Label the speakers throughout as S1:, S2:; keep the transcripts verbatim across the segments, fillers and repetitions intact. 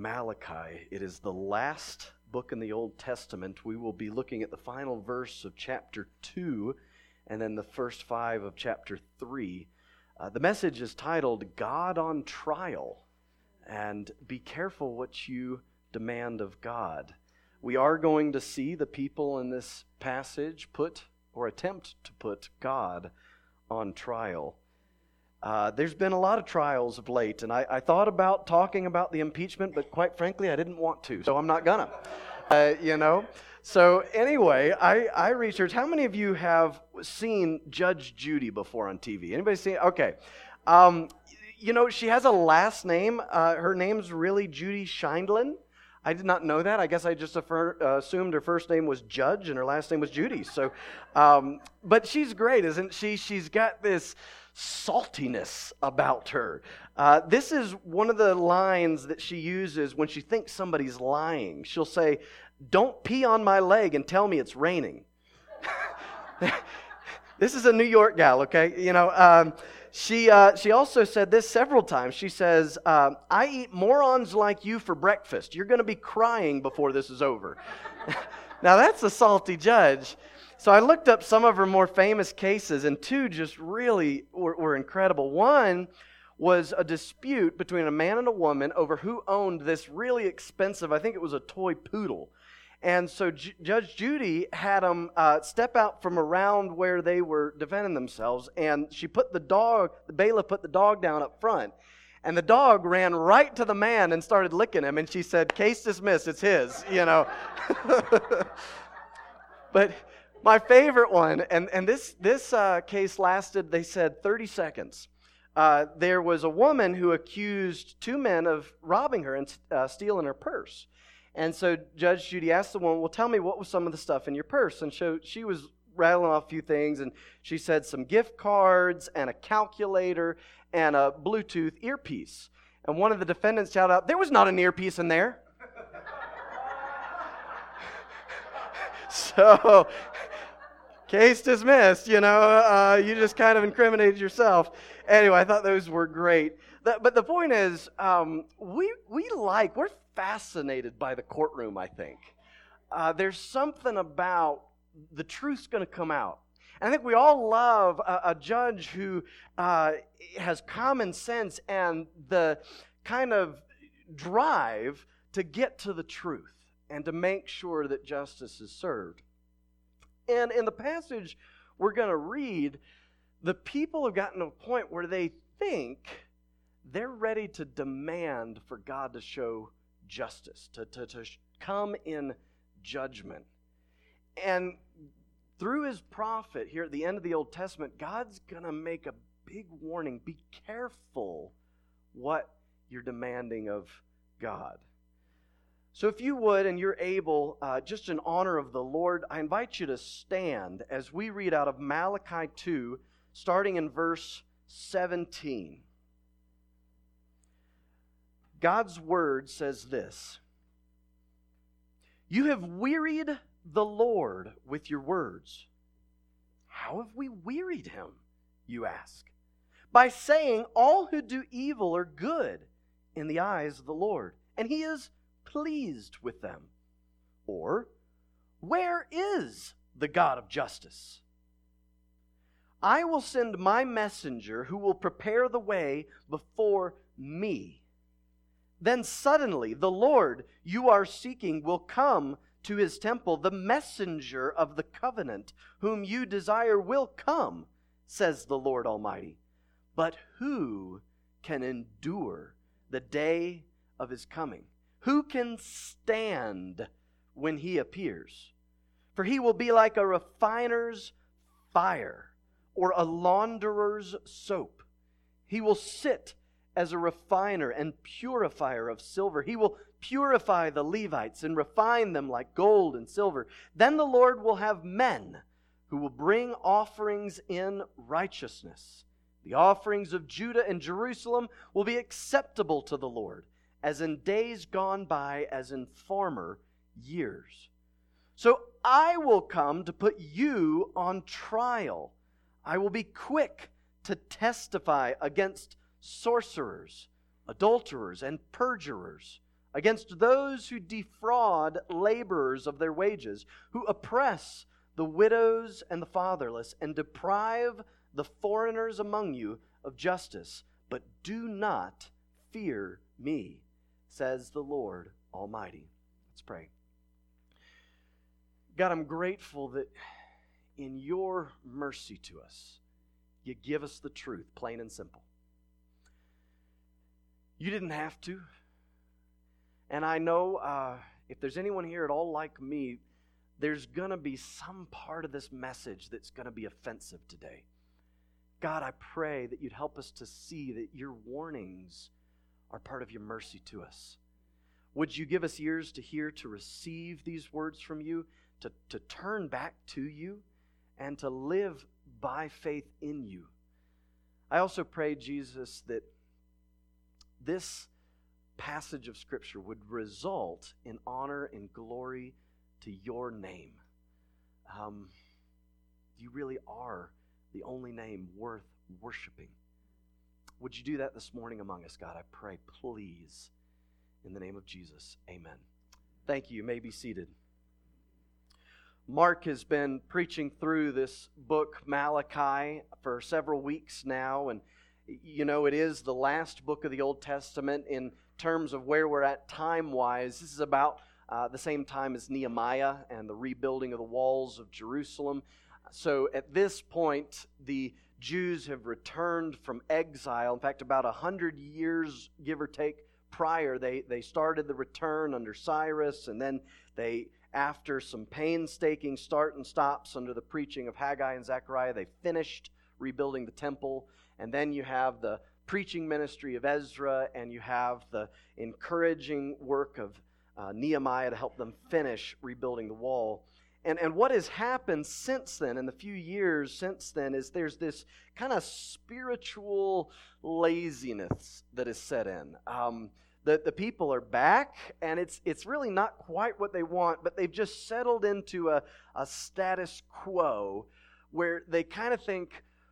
S1: Malachi. It is the last book in the Old Testament. We will be looking at the final verse of chapter two and then the first five of chapter three. Uh, the message is titled, God on Trial, and be careful what you demand of God. We are going to see the people in this passage put or attempt to put God on trial. Uh, there's been a lot of trials of late, and I, I thought about talking about the impeachment, but quite frankly, I didn't want to, so I'm not gonna. Uh, you know? So anyway, I, I researched, how many of you have seen Judge Judy before on T V? Anybody seen? Okay. Um, you know, she has a last name. Uh, her name's really Judy Scheindlin. I did not know that. I guess I just affer, uh, assumed her first name was Judge and her last name was Judy. So, um, but she's great, isn't she? She's got this saltiness about her. Uh, this is one of the lines that she uses when she thinks somebody's lying. She'll say, "Don't pee on my leg and tell me it's raining." This is a New York gal, okay? You know, um, she uh, she also said this several times. She says, um, "I eat morons like you for breakfast. You're going to be crying before this is over." Now that's a salty judge. So I looked up some of her more famous cases, and two just really were, were incredible. One was a dispute between a man and a woman over who owned this really expensive, I think it was a toy poodle. And so J- Judge Judy had them uh, step out from around where they were defending themselves, and she put the dog, the bailiff put the dog down up front, and the dog ran right to the man and started licking him, and she said, "Case dismissed, it's his," you know. But my favorite one, and, and this, this uh, case lasted, they said, thirty seconds. Uh, there was a woman who accused two men of robbing her and uh, stealing her purse. And so Judge Judy asked the woman, "Well, tell me, what was some of the stuff in your purse?" And so she was rattling off a few things, and she said some gift cards and a calculator and a Bluetooth earpiece. And one of the defendants shouted out, "There was not an earpiece in there." So, case dismissed, you know, uh, you just kind of incriminated yourself. Anyway, I thought those were great. The, but the point is, um, we we like, we're fascinated by the courtroom, I think. Uh, there's something about the truth's going to come out. And I think we all love a, a judge who uh, has common sense and the kind of drive to get to the truth and to make sure that justice is served. And in the passage we're going to read, the people have gotten to a point where they think they're ready to demand for God to show justice, to, to, to come in judgment. And through his prophet here at the end of the Old Testament, God's going to make a big warning. Be careful what you're demanding of God. So if you would, and you're able, uh, just in honor of the Lord, I invite you to stand as we read out of Malachi two, starting in verse seventeen. God's word says this: "You have wearied the Lord with your words." How have we wearied him, you ask? By saying all who do evil are good in the eyes of the Lord, and he is pleased with them. Or, where is the God of justice? I will send my messenger who will prepare the way before me. Then suddenly the Lord you are seeking will come to his temple. The messenger of the covenant whom you desire will come, says the Lord Almighty. But who can endure the day of his coming? Who can stand when he appears? For he will be like a refiner's fire or a launderer's soap. He will sit as a refiner and purifier of silver. He will purify the Levites and refine them like gold and silver. Then the Lord will have men who will bring offerings in righteousness. The offerings of Judah and Jerusalem will be acceptable to the Lord, as in days gone by, as in former years. So I will come to put you on trial. I will be quick to testify against sorcerers, adulterers, and perjurers, against those who defraud laborers of their wages, who oppress the widows and the fatherless, and deprive the foreigners among you of justice. But do not fear me, says the Lord Almighty. Let's pray. God, I'm grateful that in your mercy to us, you give us the truth, plain and simple. You didn't have to. And I know uh, if there's anyone here at all like me, there's going to be some part of this message that's going to be offensive today. God, I pray that you'd help us to see that your warnings are part of your mercy to us. Would you give us ears to hear, to receive these words from you, to, to turn back to you, and to live by faith in you? I also pray, Jesus, that this passage of Scripture would result in honor and glory to your name. Um, you really are the only name worth worshiping. Would you do that this morning among us, God? I pray, please, in the name of Jesus. Amen. Thank you. You may be seated. Mark has been preaching through this book, Malachi, for several weeks now, and you know, it is the last book of the Old Testament in terms of where we're at time-wise. This is about uh, the same time as Nehemiah and the rebuilding of the walls of Jerusalem. So at this point, the Jews have returned from exile. In fact, about a hundred years, give or take, prior, they, they started the return under Cyrus, and then they, after some painstaking start and stops under the preaching of Haggai and Zechariah, they finished rebuilding the temple. And then you have the preaching ministry of Ezra, and you have the encouraging work of uh, Nehemiah to help them finish rebuilding the wall. And, and what has happened since then, in the few years since then, is there's this kind of spiritual laziness that is set in. Um, the, the people are back, and it's it's really not quite what they want, but they've just settled into a, a status quo where they kind of think,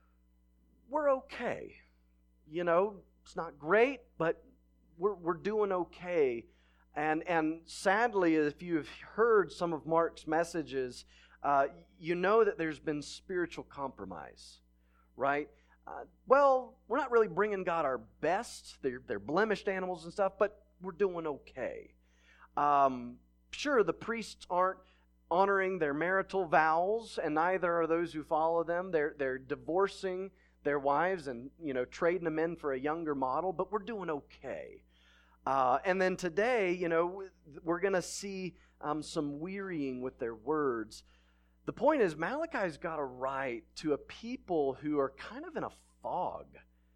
S1: we're okay. You know, it's not great, but we're we're doing okay. And and sadly, if you've heard some of Mark's messages, uh, you know that there's been spiritual compromise, right? Uh, well, we're not really bringing God our best. They're, they're blemished animals and stuff, but we're doing okay. Um, sure, the priests aren't honoring their marital vows, and neither are those who follow them. They're they're divorcing their wives and, you know, trading them in for a younger model, but we're doing okay. Uh, and then today, you know, we're going to see um, some wearying with their words. The point is, Malachi's got to write to a people who are kind of in a fog,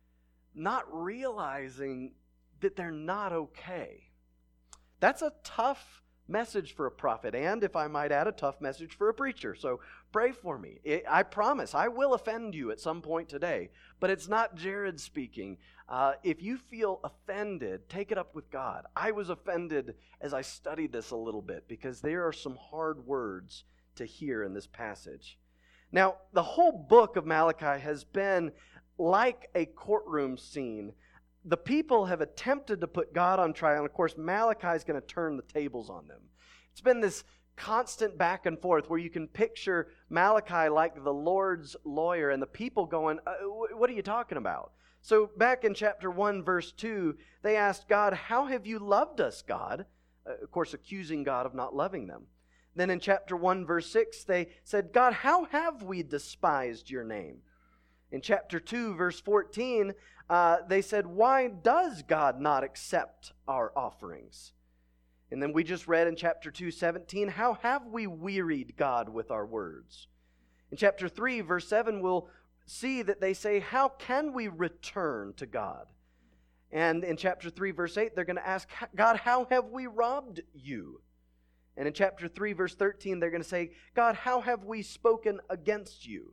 S1: not realizing that they're not okay. That's a tough message for a prophet, and if I might add, a tough message for a preacher. So pray for me. It, I promise I will offend you at some point today, but it's not Jared speaking. Uh, if you feel offended, take it up with God. I was offended as I studied this a little bit because there are some hard words to hear in this passage. Now, the whole book of Malachi has been like a courtroom scene. The people have attempted to put God on trial, and of course, Malachi is going to turn the tables on them. It's been this constant back and forth where you can picture Malachi like the Lord's lawyer and the people going, uh, what are you talking about? So back in chapter one, verse two, they asked God, how have you loved us, God? Uh, of course, accusing God of not loving them. Then in chapter one, verse six, they said, God, how have we despised your name? In chapter two, verse fourteen, uh, they said, why does God not accept our offerings? And then we just read in chapter two, seventeen, how have we wearied God with our words? In chapter three, verse seven, we'll see that they say, how can we return to God? And in chapter three, verse eight, they're going to ask, God, how have we robbed you? And in chapter three, verse thirteen, they're going to say, God, how have we spoken against you?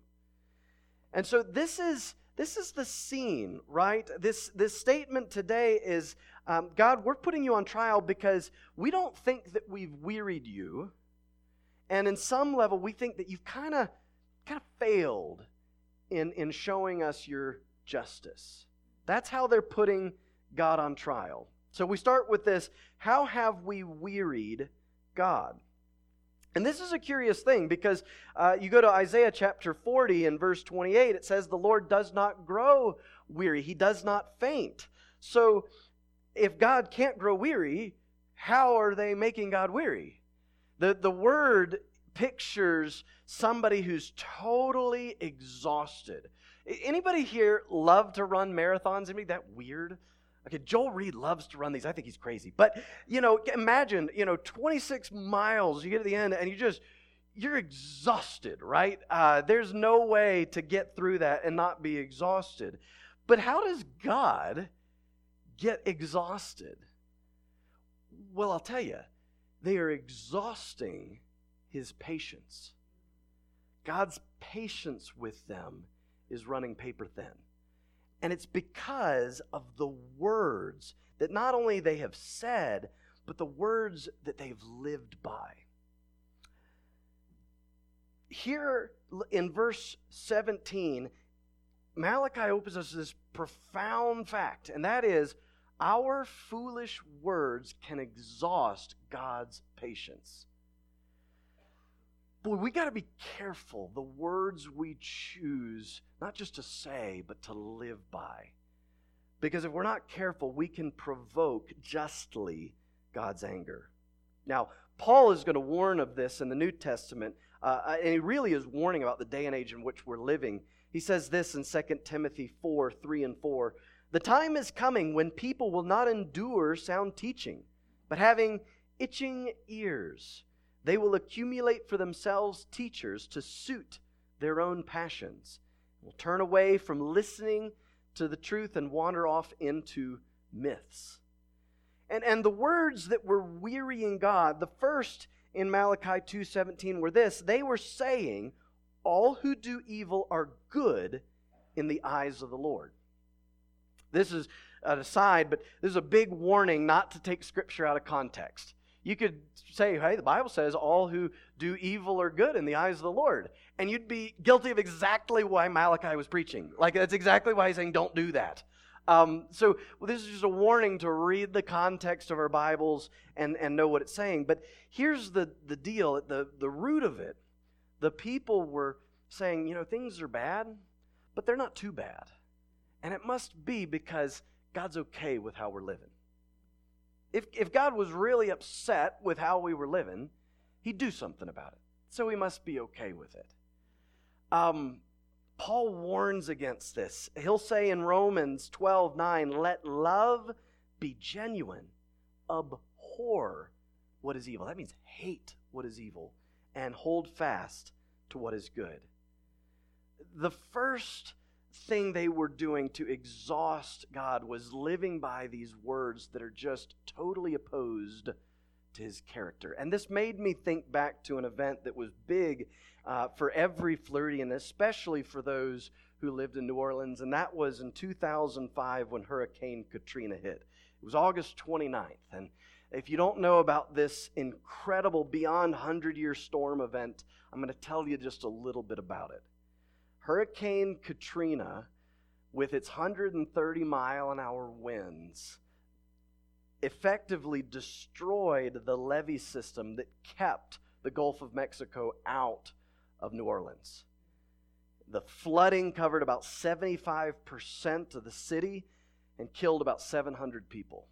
S1: And so this is this is the scene, right? This, this statement today is, um, God, we're putting you on trial because we don't think that we've wearied you. And in some level, we think that you've kind of kind of failed in, in showing us your justice. That's how they're putting God on trial. So we start with this, how have we wearied God? And this is a curious thing because uh, you go to Isaiah chapter forty and verse twenty-eight, it says the Lord does not grow weary. He does not faint. So if God can't grow weary, how are they making God weary? The, the word pictures somebody who's totally exhausted. Anybody here love to run marathons? Anybody that weird? Okay, Joel Reed loves to run these. I think he's crazy. But, you know, imagine, you know, twenty-six miles, you get to the end and you just, you're exhausted, right? Uh, there's no way to get through that and not be exhausted. But how does God get exhausted? Well, I'll tell you, they are exhausting His patience. God's patience with them is running paper thin. And it's because of the words that not only they have said, but the words that they've lived by. Here in verse seventeen, Malachi opens us this profound fact, and that is, our foolish words can exhaust God's patience. Boy, we got to be careful the words we choose, not just to say, but to live by. Because if we're not careful, we can provoke justly God's anger. Now, Paul is going to warn of this in the New Testament, uh, and he really is warning about the day and age in which we're living. He says this in Second Timothy four, three and four. The time is coming when people will not endure sound teaching, but having itching ears, they will accumulate for themselves teachers to suit their own passions, will turn away from listening to the truth and wander off into myths. And, and the words that were wearying God, the first in Malachi two seventeen were this: they were saying, all who do evil are good in the eyes of the Lord. This is an aside, but this is a big warning not to take Scripture out of context. You could say, hey, the Bible says all who do evil are good in the eyes of the Lord. And you'd be guilty of exactly why Malachi was preaching. Like, that's exactly why he's saying don't do that. Um, so well, this is just a warning to read the context of our Bibles and, and know what it's saying. But here's the, the deal, at the, the root of it. The people were saying, you know, things are bad, but they're not too bad. And it must be because God's okay with how we're living. If, if God was really upset with how we were living, He'd do something about it. So He must be okay with it. Um, Paul warns against this. He'll say in Romans twelve nine, let love be genuine. Abhor what is evil. That means hate what is evil and hold fast to what is good. The first thing they were doing to exhaust God was living by these words that are just totally opposed to His character. And this made me think back to an event that was big uh, for every Floridian, especially for those who lived in New Orleans, and that was in two thousand five when Hurricane Katrina hit. It was August twenty-ninth, and if you don't know about this incredible, beyond one hundred year storm event, I'm going to tell you just a little bit about it. Hurricane Katrina, with its one hundred thirty mile an hour winds, effectively destroyed the levee system that kept the Gulf of Mexico out of New Orleans. The flooding covered about seventy-five percent of the city and killed about seven hundred people.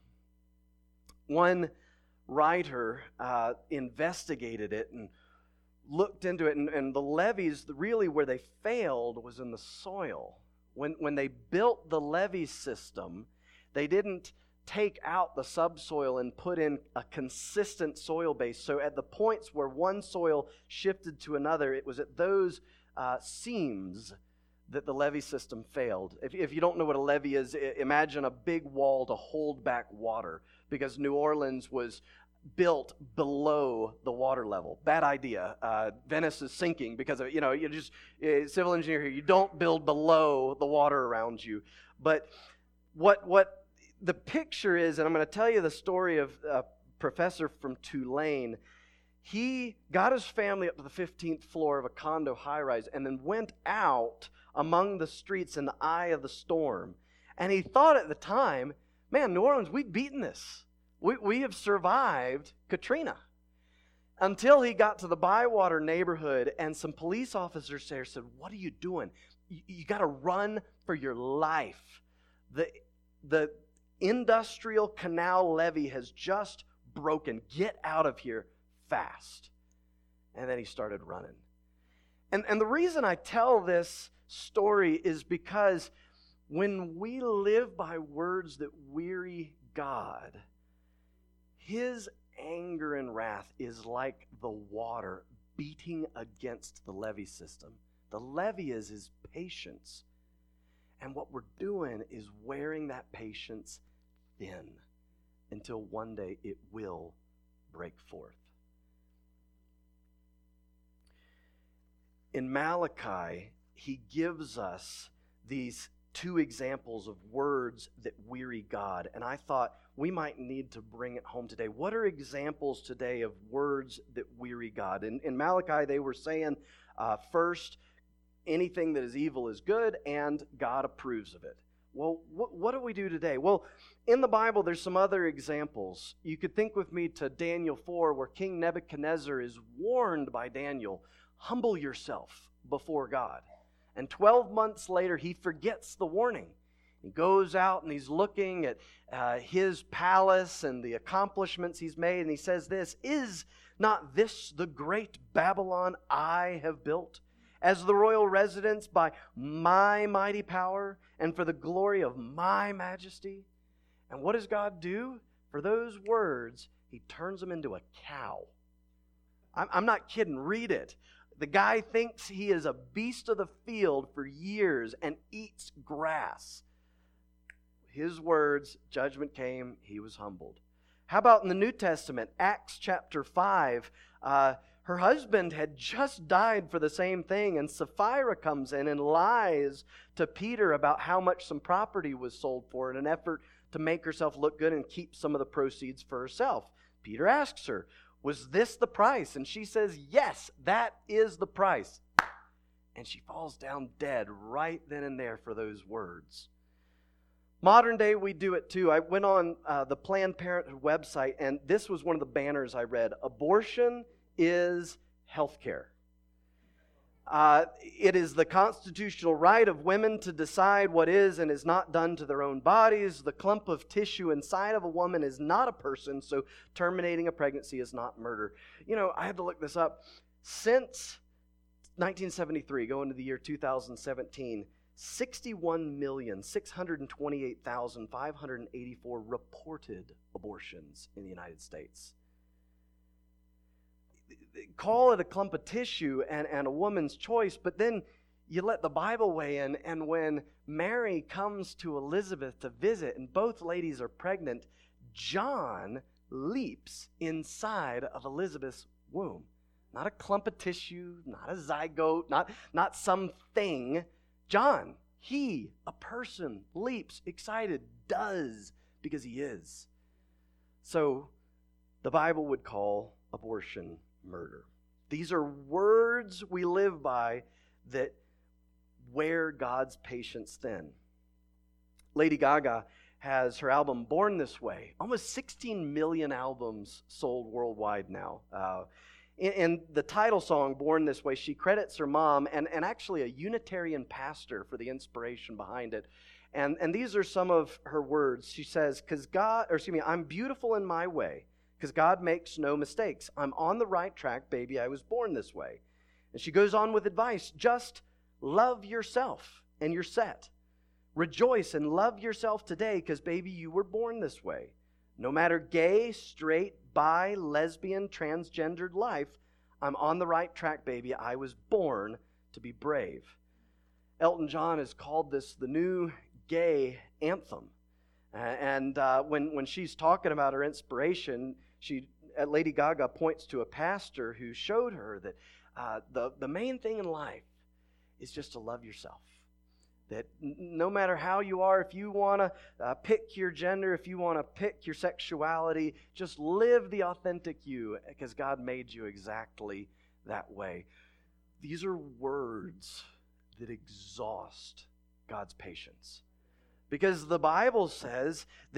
S1: One writer uh, investigated it and looked into it, and, and the levees, really where they failed was in the soil. When, when they built the levee system, they didn't take out the subsoil and put in a consistent soil base. So at the points where one soil shifted to another, it was at those uh, seams that the levee system failed. If, if you don't know what a levee is, imagine a big wall to hold back water, because New Orleans was built below the water level. Bad idea. Uh, Venice is sinking because of, you know, you just, uh, civil engineer here, you don't build below the water around you. But what what the picture is, and I'm going to tell you the story of a professor from Tulane. He got his family up to the fifteenth floor of a condo high-rise and then went out among the streets in the eye of the storm. And he thought at the time, man, New Orleans, we've beaten this. We, we have survived Katrina. Until he got to the Bywater neighborhood and some police officers there said, what are you doing? You, you got to run for your life. The, the industrial canal levee has just broken. Get out of here fast. And then he started running. And, and the reason I tell this story is because when we live by words that weary God, His anger and wrath is like the water beating against the levee system. The levee is His patience. And what we're doing is wearing that patience thin until one day it will break forth. In Malachi, he gives us these two examples of words that weary God. And I thought we might need to bring it home today. What are examples today of words that weary God? In, in Malachi, they were saying, uh, first, anything that is evil is good, and God approves of it. Well, what, what do we do today? Well, in the Bible, there's some other examples. You could think with me to Daniel four, where King Nebuchadnezzar is warned by Daniel, humble yourself before God. And twelve months later, he forgets the warning. He goes out and he's looking at uh, his palace and the accomplishments he's made, and he says this, is not this the great Babylon I have built as the royal residence by my mighty power and for the glory of my majesty? And what does God do? For those words, He turns them into a cow. I'm, I'm not kidding. Read it. The guy thinks he is a beast of the field for years and eats grass. His words, judgment came, he was humbled. How about in the New Testament, Acts chapter five, uh, her husband had just died for the same thing, and Sapphira comes in and lies to Peter about how much some property was sold for in an effort to make herself look good and keep some of the proceeds for herself. Peter asks her, was this the price? And she says, yes, that is the price. And she falls down dead right then and there for those words. Modern day, we do it too. I went on uh, the Planned Parenthood website, and this was one of the banners I read. Abortion is health care. Uh, it is the constitutional right of women to decide what is and is not done to their own bodies. The clump of tissue inside of a woman is not a person, so terminating a pregnancy is not murder. You know, I had to look this up. Since nineteen seventy-three, going to the year two thousand seventeen, sixty-one million, six hundred twenty-eight thousand, five hundred eighty-four reported abortions in the United States. Call it a clump of tissue and, and a woman's choice, but then you let the Bible weigh in, and when Mary comes to Elizabeth to visit and both ladies are pregnant, John leaps inside of Elizabeth's womb. Not a clump of tissue, not a zygote, not, not something. John, he, a person, leaps, excited, does, because he is. So the Bible would call abortion murder. These are words we live by that wear God's patience thin. Lady Gaga has her album Born This Way. Almost sixteen million albums sold worldwide now. Uh, in, in the title song, Born This Way, she credits her mom and, and actually a Unitarian pastor for the inspiration behind it. And, and these are some of her words. She says, "Because God, or excuse me, I'm beautiful in my way, because God makes no mistakes. I'm on the right track, baby. I was born this way." And she goes on with advice. Just love yourself and you're set. Rejoice and love yourself today because, baby, you were born this way. No matter gay, straight, bi, lesbian, transgendered life, I'm on the right track, baby. I was born to be brave. Elton John has called this the new gay anthem. Uh, and uh, when, when she's talking about her inspiration, she, uh, Lady Gaga points to a pastor who showed her that uh, the, the main thing in life is just to love yourself. That n- no matter how you are, if you want to uh, pick your gender, if you want to pick your sexuality, just live the authentic you because God made you exactly that way. These are words that exhaust God's patience. Because the Bible says that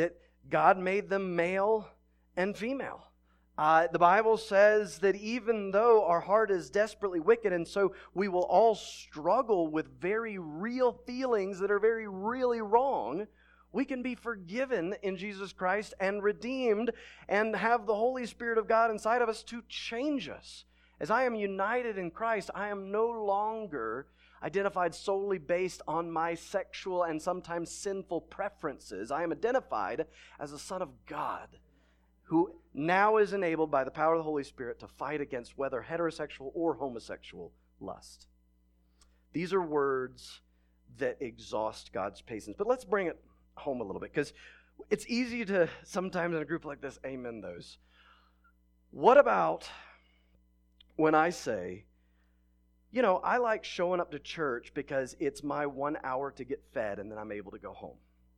S1: God made them male and female. Uh, the Bible says that even though our heart is desperately wicked, and so we will all struggle with very real feelings that are very, really wrong, we can be forgiven in Jesus Christ and redeemed and have the Holy Spirit of God inside of us to change us. As I am united in Christ, I am no longer identified solely based on my sexual and sometimes sinful preferences. I am identified as a son of God who now is enabled by the power of the Holy Spirit to fight against whether heterosexual or homosexual lust. These are words that exhaust God's patience. But let's bring it home a little bit, because it's easy to sometimes in a group like this amen those. What about when I say, you know, I like showing up to church because it's my one hour to get fed and then I'm able to go home?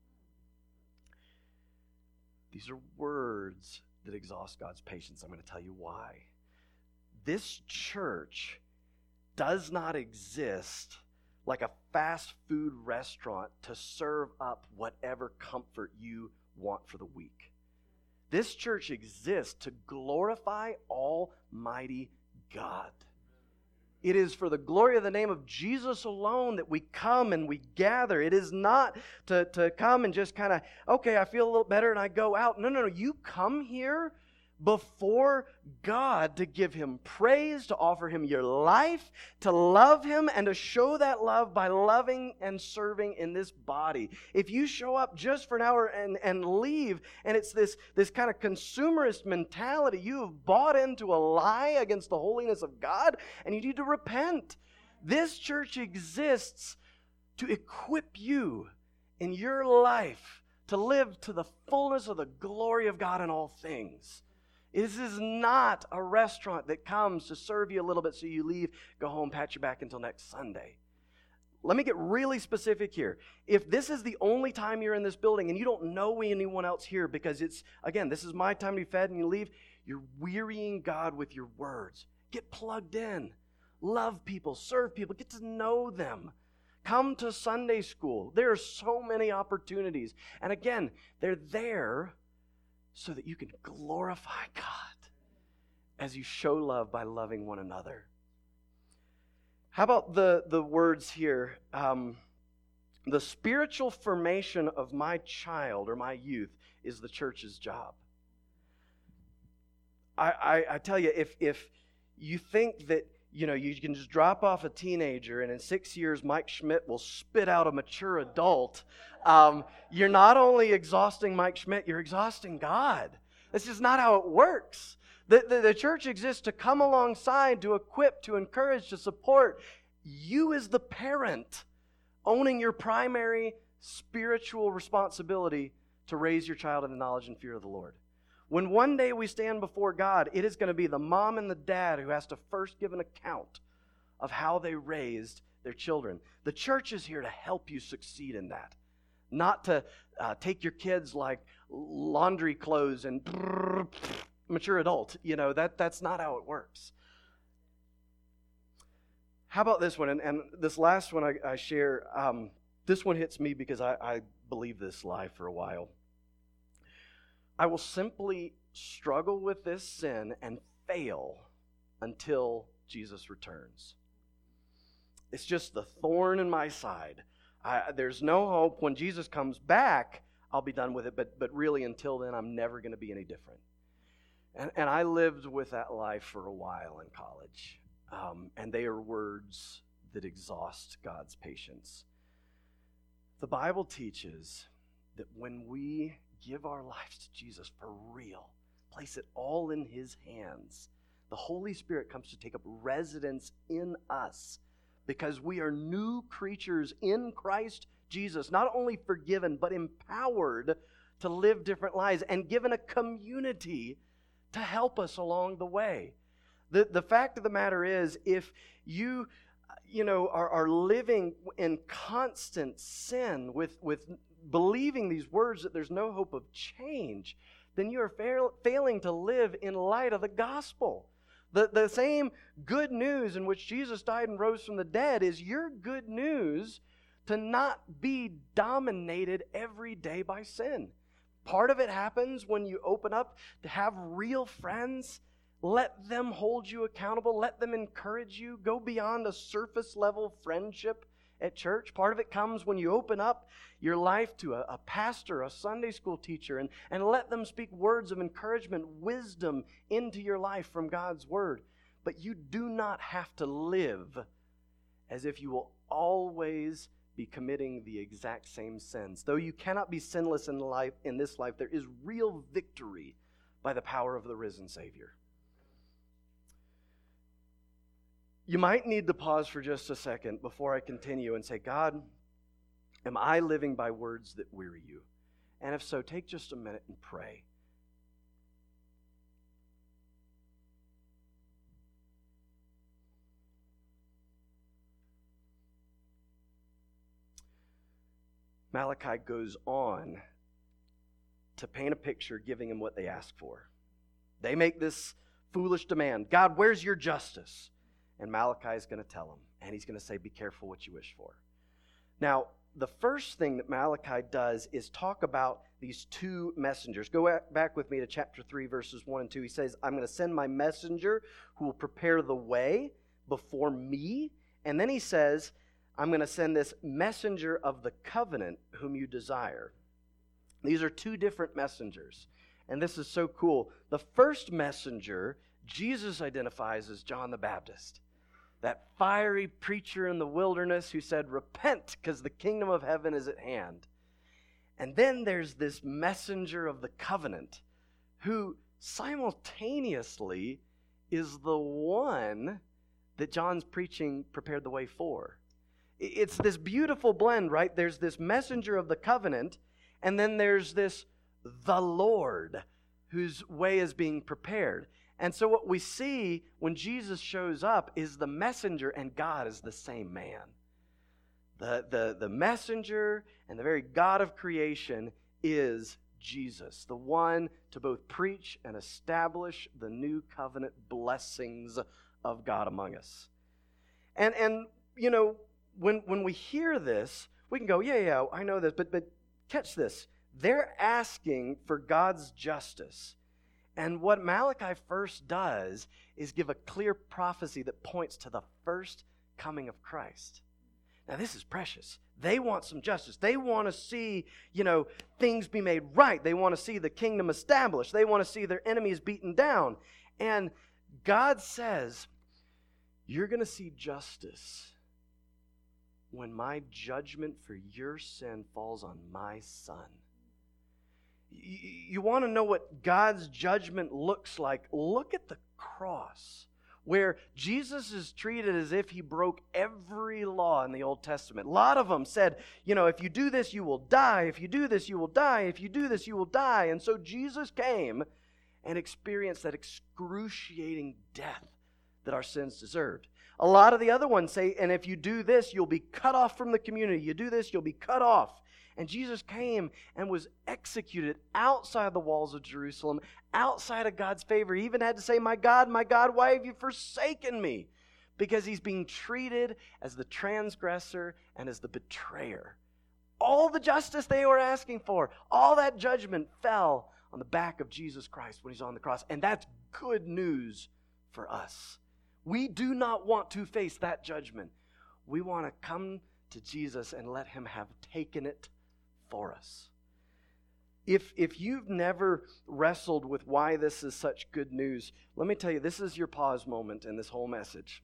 S1: These are words that exhaust God's patience. I'm going to tell you why. This church does not exist like a fast food restaurant to serve up whatever comfort you want for the week. This church exists to glorify Almighty God. It is for the glory of the name of Jesus alone that we come and we gather. It is not to, to come and just kind of, okay, I feel a little better and I go out. No, no, no. You come here before God to give Him praise, to offer Him your life, to love Him, and to show that love by loving and serving in this body. If you show up just for an hour and, and leave, and it's this, this kind of consumerist mentality, you have bought into a lie against the holiness of God, and you need to repent. This church exists to equip you in your life to live to the fullness of the glory of God in all things. This is not a restaurant that comes to serve you a little bit so you leave, go home, pat your back until next Sunday. Let me get really specific here. If this is the only time you're in this building and you don't know anyone else here because it's, again, this is my time to be fed and you leave, you're wearying God with your words. Get plugged in. Love people. Serve people. Get to know them. Come to Sunday school. There are so many opportunities. And again, they're there so that you can glorify God as you show love by loving one another. How about the, the words here? Um, the spiritual formation of my child or my youth is the church's job. I, I, I tell you, if if you think that you know you can just drop off a teenager and in six years Mike Schmidt will spit out a mature adult, um, you're not only exhausting Mike Schmidt, you're exhausting God. This is not how it works. The, the, the church exists to come alongside, to equip, to encourage, to support. You as the parent owning your primary spiritual responsibility to raise your child in the knowledge and fear of the Lord. When one day we stand before God, it is going to be the mom and the dad who has to first give an account of how they raised their children. The church is here to help you succeed in that, not to uh, take your kids like laundry clothes and mature adult. You know, that that's not how it works. How about this one? And, and this last one I, I share, um, this one hits me because I, I believe this lie for a while. I will simply struggle with this sin and fail until Jesus returns. It's just the thorn in my side. I, there's no hope. When Jesus comes back, I'll be done with it. But but really, until then, I'm never going to be any different. And, and I lived with that life for a while in college. Um, and they are words that exhaust God's patience. The Bible teaches that when we give our lives to Jesus for real, place it all in His hands, the Holy Spirit comes to take up residence in us because we are new creatures in Christ Jesus, not only forgiven, but empowered to live different lives and given a community to help us along the way. The, the fact of the matter is, if you, you know, are, are living in constant sin with, with believing these words that there's no hope of change, then you are fail, failing to live in light of the gospel. The, the same good news in which Jesus died and rose from the dead is your good news to not be dominated every day by sin. Part of it happens when you open up to have real friends. Let them hold you accountable. Let them encourage you. Go beyond a surface level friendship at church. Part of it comes when you open up your life to a, a pastor, a Sunday school teacher, and, and let them speak words of encouragement, wisdom into your life from God's word. But you do not have to live as if you will always be committing the exact same sins. Though you cannot be sinless in life in this life, there is real victory by the power of the risen Savior. You might need to pause for just a second before I continue and say, God, am I living by words that weary you? And if so, take just a minute and pray. Malachi goes on to paint a picture, giving him what they ask for. They make this foolish demand. God, where's your justice? And Malachi is going to tell him, and he's going to say, be careful what you wish for. Now, the first thing that Malachi does is talk about these two messengers. Go back with me to chapter three, verses one and two. He says, I'm going to send my messenger who will prepare the way before me. And then he says, I'm going to send this messenger of the covenant whom you desire. These are two different messengers. And this is so cool. The first messenger, Jesus identifies as John the Baptist. That fiery preacher in the wilderness who said, repent, because the kingdom of heaven is at hand. And then there's this messenger of the covenant who simultaneously is the one that John's preaching prepared the way for. It's this beautiful blend, right? There's this messenger of the covenant, and then there's this the Lord whose way is being prepared. And so what we see when Jesus shows up is the messenger and God is the same man. The, the, the messenger and the very God of creation is Jesus, the one to both preach and establish the new covenant blessings of God among us. And, and you know, when, when we hear this, we can go, yeah, yeah, I know this, but, but catch this. They're asking for God's justice. And what Malachi first does is give a clear prophecy that points to the first coming of Christ. Now, this is precious. They want some justice. They want to see, you know, things be made right. They want to see the kingdom established. They want to see their enemies beaten down. And God says, you're going to see justice when my judgment for your sin falls on my son. You want to know what God's judgment looks like? Look at the cross, where Jesus is treated as if he broke every law in the Old Testament. A lot of them said, you know, if you do this, you will die. If you do this, you will die. If you do this, you will die. And so Jesus came and experienced that excruciating death that our sins deserved. A lot of the other ones say, and if you do this, you'll be cut off from the community. You do this, you'll be cut off. And Jesus came and was executed outside the walls of Jerusalem, outside of God's favor. He even had to say, my God, my God, why have you forsaken me? Because he's being treated as the transgressor and as the betrayer. All the justice they were asking for, all that judgment fell on the back of Jesus Christ when he's on the cross. And that's good news for us. We do not want to face that judgment. We want to come to Jesus and let him have taken it for us. If, if you've never wrestled with why this is such good news, let me tell you, this is your pause moment in this whole message.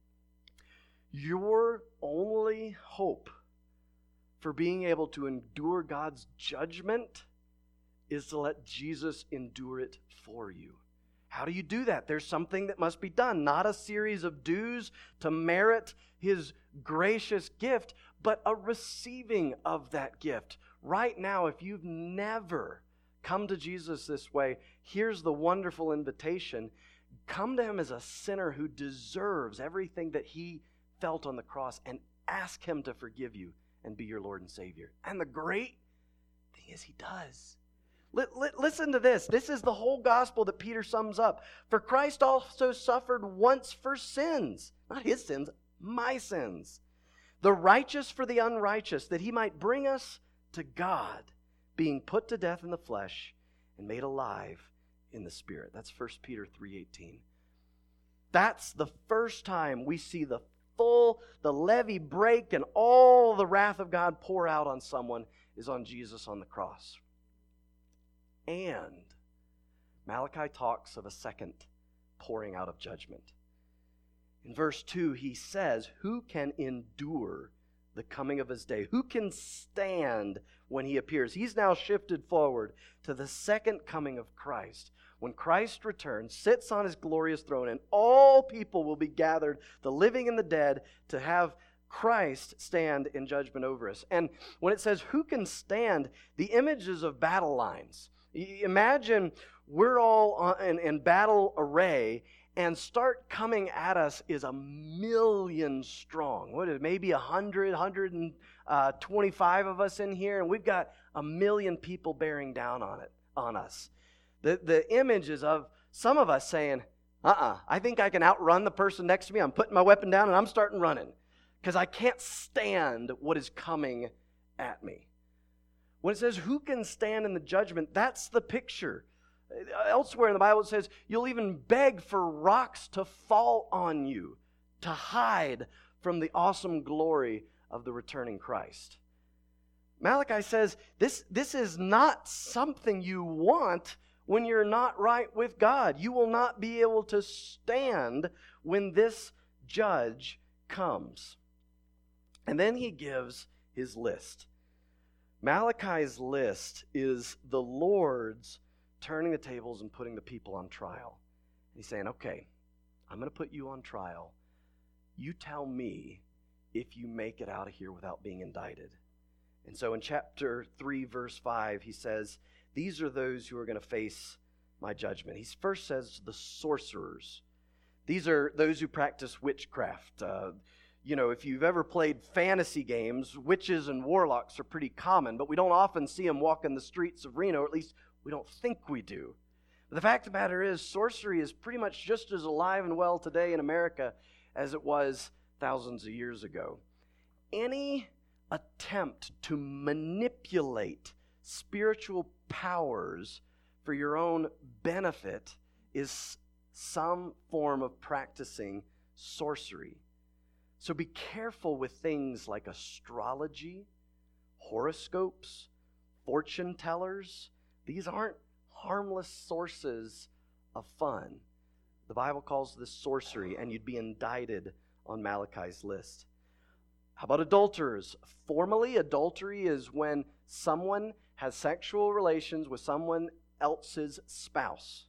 S1: Your only hope for being able to endure God's judgment is to let Jesus endure it for you. How do you do that? There's something that must be done, not a series of dues to merit his gracious gift, but a receiving of that gift. Right now, if you've never come to Jesus this way, here's the wonderful invitation. Come to him as a sinner who deserves everything that he felt on the cross and ask him to forgive you and be your Lord and Savior. And the great thing is he does. Listen to this. This is the whole gospel that Peter sums up. For Christ also suffered once for sins. Not his sins, my sins. The righteous for the unrighteous, that he might bring us to God, being put to death in the flesh and made alive in the Spirit. That's First Peter three eighteen. That's the first time we see the full, the levee break and all the wrath of God pour out on someone is on Jesus on the cross. And Malachi talks of a second pouring out of judgment. In verse two, he says, who can endure the coming of his day? Who can stand when he appears? He's now shifted forward to the second coming of Christ. When Christ returns, sits on his glorious throne, and all people will be gathered, the living and the dead, to have Christ stand in judgment over us. And when it says, who can stand, the images of battle lines. Imagine we're all in, in battle array, and start coming at us is a million strong. What is it, maybe a hundred, hundred and twenty-five of us in here, and we've got a million people bearing down on it, on us. The the image is of some of us saying, uh-uh, I think I can outrun the person next to me. I'm putting my weapon down and I'm starting running because I can't stand what is coming at me. When it says, who can stand in the judgment, that's the picture. Elsewhere in the Bible it says, you'll even beg for rocks to fall on you to hide from the awesome glory of the returning Christ. Malachi says, this, this is not something you want when you're not right with God. You will not be able to stand when this judge comes. And then he gives his list. Malachi's list is the Lord's turning the tables and putting the people on trial. He's saying, okay, I'm going to put you on trial. You tell me if you make it out of here without being indicted. And so in chapter three, verse five, he says, these are those who are going to face my judgment. He first says the sorcerers. These are those who practice witchcraft. Uh, you know, if you've ever played fantasy games, witches and warlocks are pretty common, but we don't often see them walking the streets of Reno, or at least we don't think we do. But the fact of the matter is, sorcery is pretty much just as alive and well today in America as it was thousands of years ago. Any attempt to manipulate spiritual powers for your own benefit is some form of practicing sorcery. So be careful with things like astrology, horoscopes, fortune tellers. These aren't harmless sources of fun. The Bible calls this sorcery, and you'd be indicted on Malachi's list. How about adulterers? Formally, adultery is when someone has sexual relations with someone else's spouse.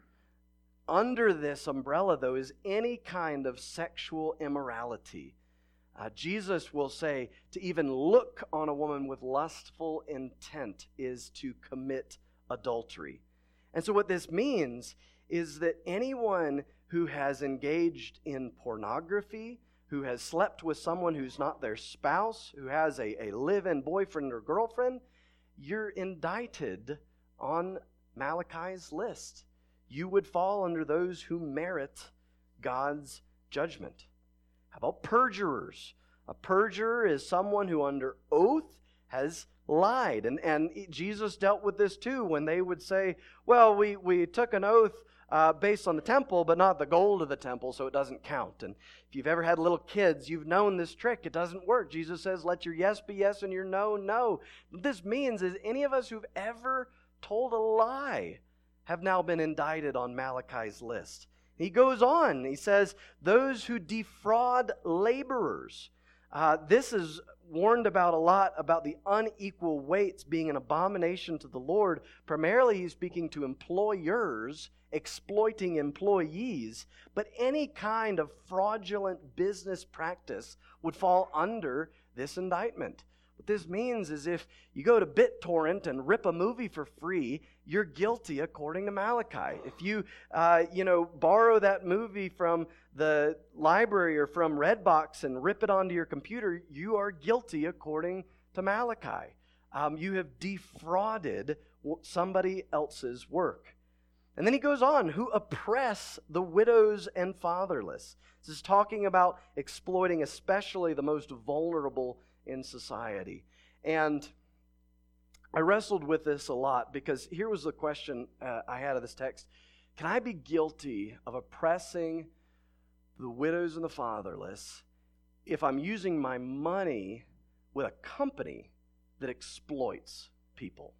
S1: Under this umbrella, though, is any kind of sexual immorality. Uh, Jesus will say to even look on a woman with lustful intent is to commit adultery. And so what this means is that anyone who has engaged in pornography, who has slept with someone who's not their spouse, who has a, a live-in boyfriend or girlfriend, you're indicted on Malachi's list. You would fall under those who merit God's judgment. How about perjurers? A perjurer is someone who under oath has lied. And, and Jesus dealt with this too when they would say, well, we, we took an oath uh, based on the temple, but not the gold of the temple, so it doesn't count. And if you've ever had little kids, you've known this trick. It doesn't work. Jesus says, let your yes be yes and your no, no. What this means is any of us who've ever told a lie have now been indicted on Malachi's list. He goes on. He says, those who defraud laborers. Uh, this is warned about a lot, about the unequal weights being an abomination to the Lord. Primarily, he's speaking to employers exploiting employees, but any kind of fraudulent business practice would fall under this indictment. What this means is if you go to BitTorrent and rip a movie for free, you're guilty according to Malachi. If you, uh, you know, borrow that movie from the library or from Redbox and rip it onto your computer, you are guilty according to Malachi. Um, you have defrauded somebody else's work. And then he goes on, who oppress the widows and fatherless. This is talking about exploiting especially the most vulnerable in society. And I wrestled with this a lot because here was the question uh, I had of this text. Can I be guilty of oppressing the widows and the fatherless if I'm using my money with a company that exploits people?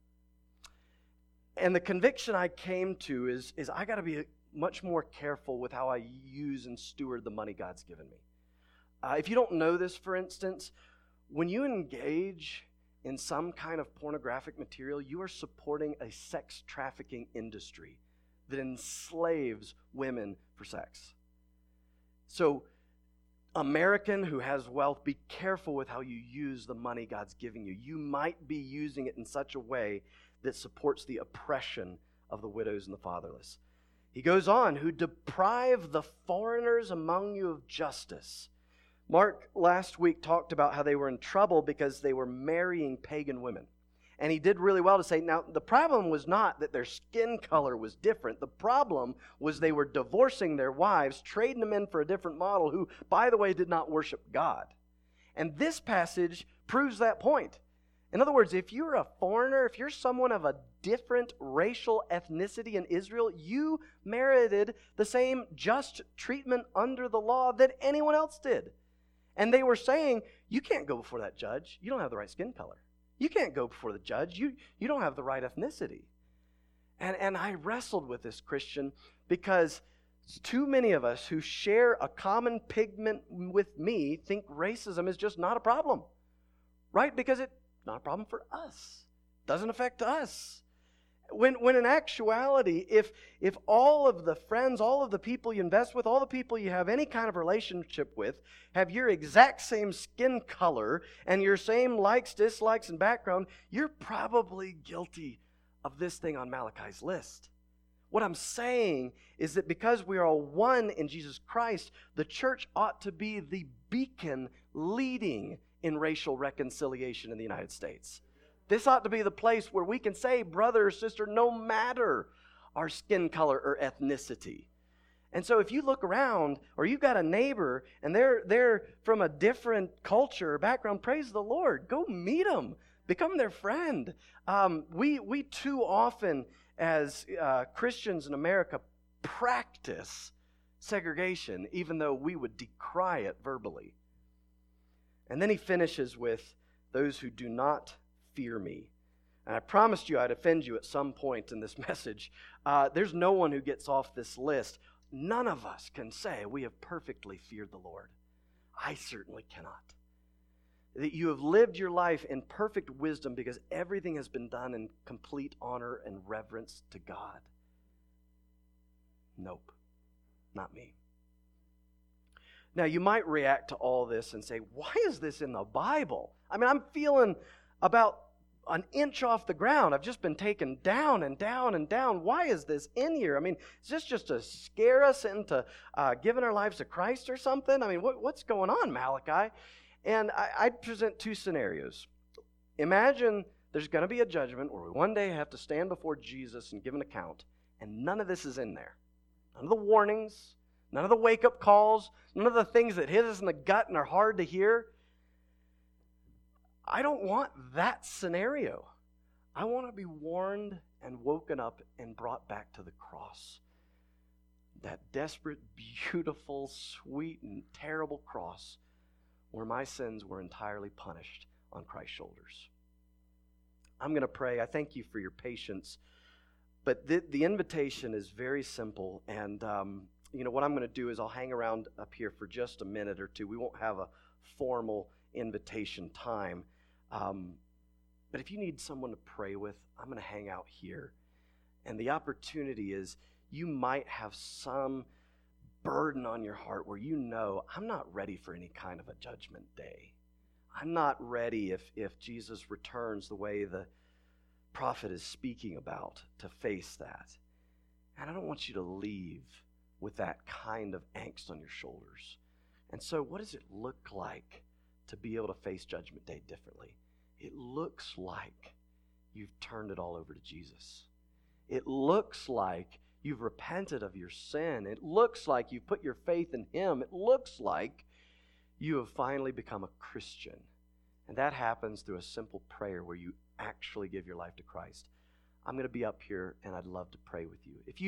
S1: And the conviction I came to is, is I got to be much more careful with how I use and steward the money God's given me. Uh, if you don't know this, for instance, when you engage in some kind of pornographic material, you are supporting a sex trafficking industry that enslaves women for sex. So, American who has wealth, be careful with how you use the money God's giving you. You might be using it in such a way that supports the oppression of the widows and the fatherless. He goes on, who deprive the foreigners among you of justice. Mark last week talked about how they were in trouble because they were marrying pagan women. And he did really well to say, now, the problem was not that their skin color was different. The problem was they were divorcing their wives, trading them in for a different model who, by the way, did not worship God. And this passage proves that point. In other words, if you're a foreigner, if you're someone of a different racial ethnicity in Israel, you merited the same just treatment under the law that anyone else did. And they were saying, you can't go before that judge. You don't have the right skin color. You can't go before the judge. You, you don't have the right ethnicity. And, and I wrestled with this, Christian, because too many of us who share a common pigment with me think racism is just not a problem. Right? Because it's not a problem for us. Doesn't affect us. When, when in actuality, if, if all of the friends, all of the people you invest with, all the people you have any kind of relationship with, have your exact same skin color and your same likes, dislikes, and background, you're probably guilty of this thing on Malachi's list. What I'm saying is that because we are all one in Jesus Christ, the church ought to be the beacon leading in racial reconciliation in the United States. This ought to be the place where we can say, brother or sister, no matter our skin color or ethnicity. And so if you look around, or you've got a neighbor, and they're, they're from a different culture or background, praise the Lord. Go meet them. Become their friend. Um, we, we too often, as uh, Christians in America, practice segregation, even though we would decry it verbally. And then he finishes with those who do not fear me. And I promised you I'd offend you at some point in this message. Uh, there's no one who gets off this list. None of us can say we have perfectly feared the Lord. I certainly cannot. That you have lived your life in perfect wisdom because everything has been done in complete honor and reverence to God. Nope, not me. Now, you might react to all this and say, why is this in the Bible? I mean, I'm feeling about an inch off the ground. I've just been taken down and down and down. Why is this in here? I mean, is this just to scare us into uh, giving our lives to Christ or something? I mean, what, what's going on, Malachi? And I, I'd present two scenarios. Imagine there's going to be a judgment where we one day have to stand before Jesus and give an account, and none of this is in there. None of the warnings, none of the wake-up calls, none of the things that hit us in the gut and are hard to hear. I don't want that scenario. I want to be warned and woken up and brought back to the cross. That desperate, beautiful, sweet, and terrible cross where my sins were entirely punished on Christ's shoulders. I'm going to pray. I thank you for your patience. But the, the invitation is very simple. And, um, you know, what I'm going to do is I'll hang around up here for just a minute or two. We won't have a formal invitation time. Um, but if you need someone to pray with, I'm going to hang out here. And the opportunity is you might have some burden on your heart where you know, I'm not ready for any kind of a judgment day. I'm not ready if, if Jesus returns the way the prophet is speaking about to face that. And I don't want you to leave with that kind of angst on your shoulders. And so what does it look like to be able to face Judgment Day differently? It looks like you've turned it all over to Jesus. It looks like you've repented of your sin. It looks like you've put your faith in Him. It looks like you have finally become a Christian. And that happens through a simple prayer where you actually give your life to Christ, I'm going to be up here and I'd love to pray with you. If you